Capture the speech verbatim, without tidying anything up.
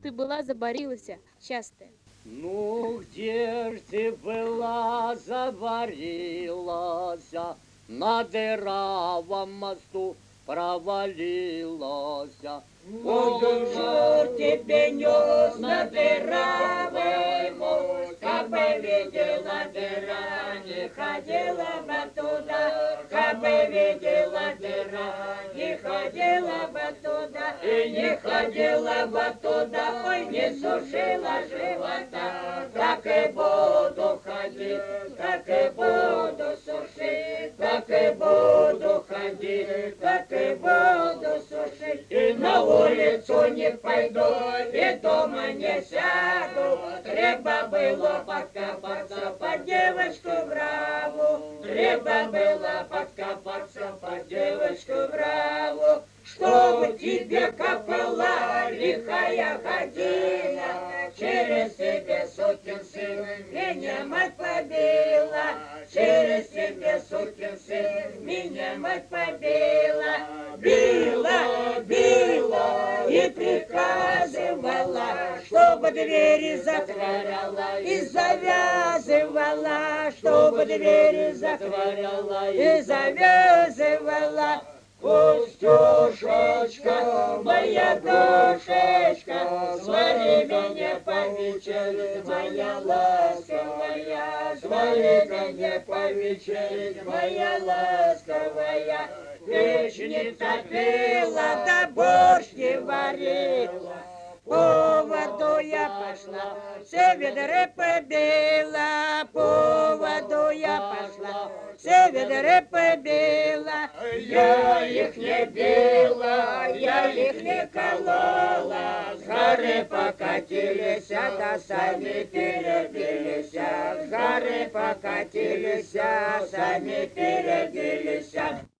ты была забарилася часто? Ну, где ж ты была заварилась, на дыравом мосту провалилась. Ой, черт тебе нес на дыравый мост, как бы видела дыра, не ходила бы туда, как бы видела дыра, не ходила бы туда, и не ходила бы туда, ой, не сушила живота, так и буду ходить, так и буду сушить, так и буду ходить, так и буду сушить, и на улицу не пойду, и дома не сяду. Треба было подкопаться под девочку браву, треба было подкопаться под девочку браву, чтобы тебе копала лихая година, через тебе, сукин сын, меня мать побила, через тебе, сукин сын, меня мать побила, била, била и приказывала, чтобы двери затворяла и завязывала, чтобы двери затворяла и завязывала. Костюшечка, моя душечка, свари меня по вечере, моя ласковая, свари меня по вечере, моя ласковая. Печь не топила, да борщ не варила, по воду я пошла, все ведры побила, по воду я пошла, все ведры побила. Я их не била, я их не колола, с горы покатились, да сами перебились, с горы покатились, сами перебились.